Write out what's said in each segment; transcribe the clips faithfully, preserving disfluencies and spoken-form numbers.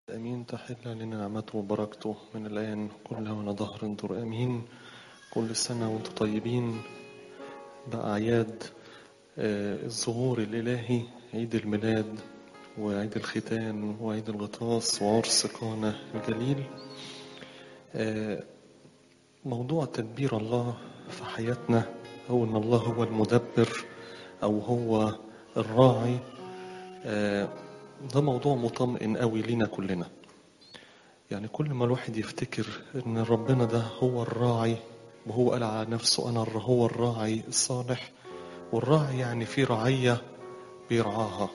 أمين. تحل لنا نعمته وبركته من الآن كل هون ظهر انظر. أمين. كل سنة وانتم طيبين بأعياد آه، الظهور الإلهي، عيد الميلاد وعيد الختان وعيد الغطاس وعرس قانا الجليل. آه، موضوع تدبير الله في حياتنا، أو أن الله هو المدبر أو هو الراعي، آه، ده موضوع مطمئن قوي لينا كلنا. يعني كل ما الواحد يفتكر ان ربنا ده هو الراعي، وهو قال على نفسه انا الر- هو الراعي الصالح، والراعي يعني في رعية بيرعاها،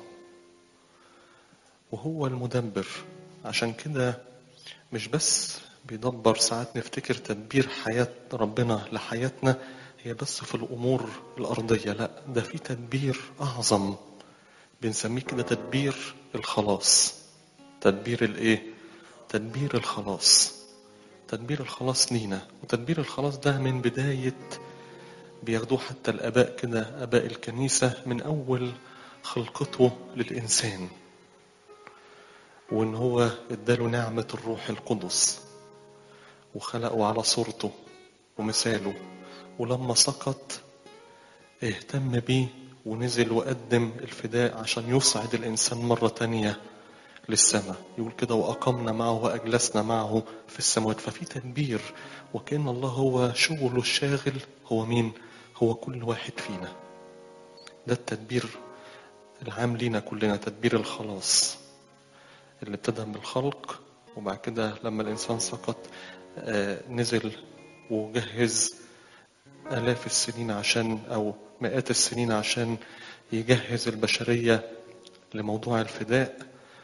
وهو المدبر. عشان كده مش بس بيدبر، ساعات نفتكر تدبير حياة ربنا لحياتنا هي بس في الأمور الأرضية، لا، ده في تدبير أعظم بنسميه كده تدبير الخلاص. تدبير الإيه؟ تدبير الخلاص. تدبير الخلاص لينا، وتدبير الخلاص ده من بداية بياخدوه حتى الآباء كده، آباء الكنيسة، من أول خلقته للإنسان، وإن هو اداله نعمة الروح القدس وخلقه على صورته ومثاله، ولما سقط اهتم بيه ونزل وقدم الفداء عشان يصعد الإنسان مرة تانية للسماء. يقول كده وأقمنا معه وأجلسنا معه في السماوات. ففي تدبير، وكأن الله هو شغله الشاغل هو مين؟ هو كل واحد فينا. ده التدبير العام لينا كلنا، تدبير الخلاص اللي ابتدى بالخلق، وبعد كده لما الإنسان سقط آه نزل وجهز آلاف السنين عشان أو مئات السنين عشان يجهز البشرية لموضوع الفداء،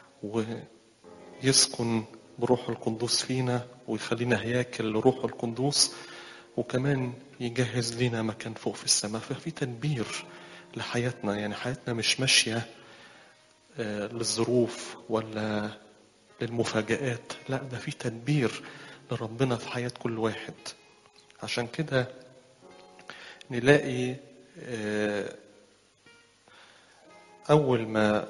ويسكن بروح القدوس فينا ويخلينا هياكل لروح القدوس، وكمان يجهز لنا مكان فوق في السماء. ففي تدبير لحياتنا، يعني حياتنا مش ماشية آه للظروف ولا للمفاجآت، لا، ده في تدبير لربنا في حياة كل واحد. عشان كده نلاقي آه أول ما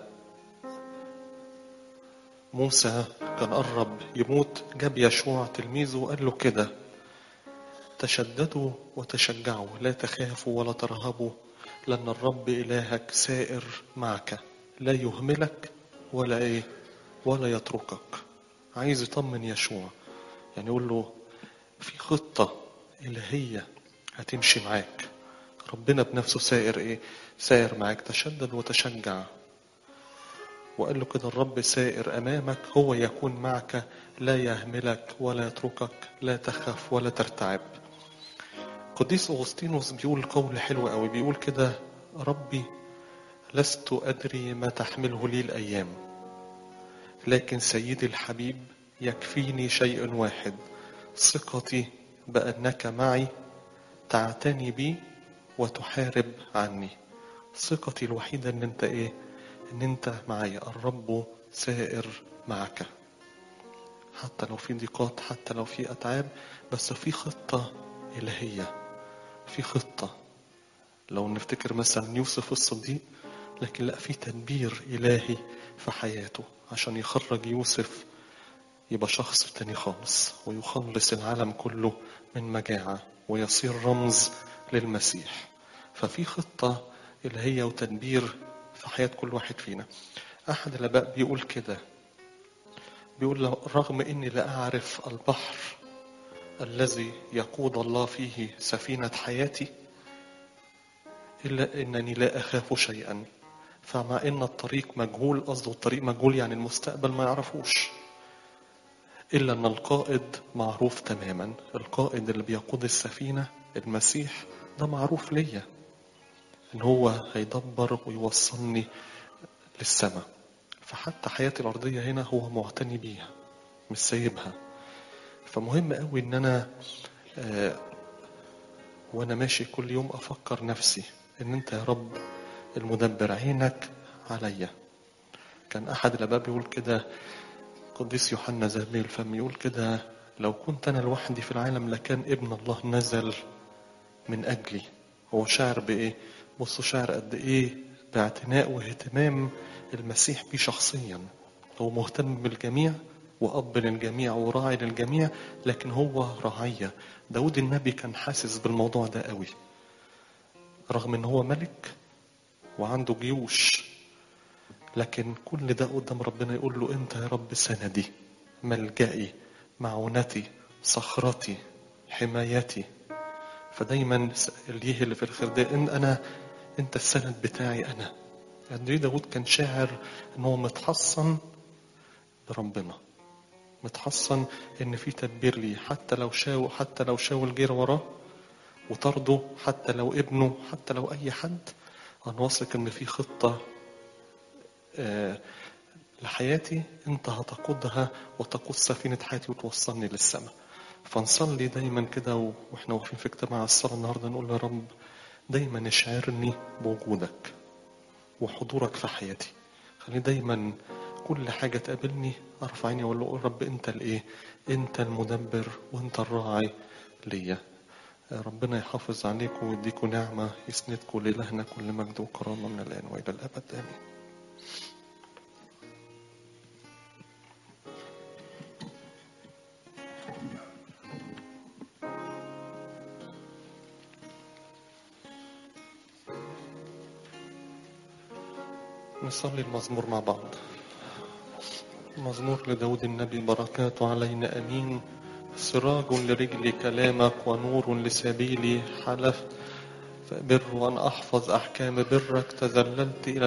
موسى كان قرب يموت جاب يشوع تلميذه وقال له كده تشددوا وتشجعوا، لا تخافوا ولا ترهبوا، لأن الرب إلهك سائر معك، لا يهملك ولا إيه ولا يتركك. عايز يطمن يشوع، يعني يقول له في خطة إلهية هتمشي معاك، ربنا بنفسه سائر إيه سائر معاك. تشدد وتشجع، وقال له كده الرب سائر أمامك، هو يكون معك، لا يهملك ولا يتركك، لا تخف ولا ترتعب. قديس أغسطينوس بيقول قول حلو قوي، بيقول كده ربي لست أدري ما تحمله لي الأيام، لكن سيدي الحبيب يكفيني شيء واحد، ثقتي بأنك معي تعتني بي وتحارب عني. ثقتي الوحيدة ان انت ايه ان انت معايا، الرب سائر معك، حتى لو في ضيقات، حتى لو في أتعاب، بس في خطة إلهية، في خطة. لو نفتكر مثلا يوسف الصديق، لكن لا، في تدبير إلهي في حياته عشان يخرج يوسف يبقى شخص تاني خالص، ويخلص العالم كله من مجاعة ويصير رمز للمسيح. ففي خطة إلهية وتدبير في حياة كل واحد فينا. أحد الآباء بيقول كده، بيقول رغم إني لا أعرف البحر الذي يقود الله فيه سفينة حياتي، إلا إنني لا أخاف شيئا. فمع إن الطريق مجهول، قصده الطريق مجهول يعني المستقبل ما يعرفوش، إلا أن القائد معروف تماما. القائد اللي بيقود السفينة المسيح ده معروف ليا، إن هو هيدبر ويوصلني للسماء. فحتى حياتي الأرضية هنا هو معتني بيها، مش سايبها. فمهم قوي إن أنا آه وأنا ماشي كل يوم أفكر نفسي إن أنت يا رب المدبر، عينك عليا. كان أحد الآباء بيقول كده، قديس يوحنا ذهبي الفم، يقول كده لو كنت أنا لوحدي في العالم لكان ابن الله نزل من أجلي. هو شاعر بإيه؟ بصوا شاعر قد إيه باعتناء واهتمام المسيح بيه شخصيا. هو مهتم بالجميع وأب للجميع وراعي للجميع، لكن هو رعية. داود النبي كان حاسس بالموضوع ده قوي، رغم ان هو ملك وعنده جيوش، لكن كل ده قدام ربنا يقول له انت يا رب سندي، ملجئي، معونتي، صخرتي، حمايتي. فدايما ليه اللي في الخرداء ان انا انت السند بتاعي انا. قد ايه داود كان شاعر ان هو متحصن بربنا، متحصن ان في تدبير ليه، حتى لو شاو حتى لو شاول جير وراه وطرده، حتى لو ابنه، حتى لو اي حد، انا واثق ان في خطة آه لحياتي انت هتقودها وتقود سفينة حياتي وتوصلني للسماء. فنصلي دايما كده واحنا واقفين في اجتماع الصلاة النهاردة، نقول يا رب دايما اشعرني بوجودك وحضورك في حياتي. خليني دايما كل حاجة تقابلني ارفع عيني واقول له رب انت الايه، انت المدبر وانت الراعي ليا. ربنا يحافظ عليكم ويديكم نعمة، يسندكم. لإلهنا كل مجد وكرامة من الآن وإلى الأبد آمين. نصلي المزمور مع بعض. مزمور لداود النبي، بركاته علينا أمين. سراج لرجلي كلامك ونور لسبيلي، حلفت فبر أن أحفظ أحكام برك، تذللت إلى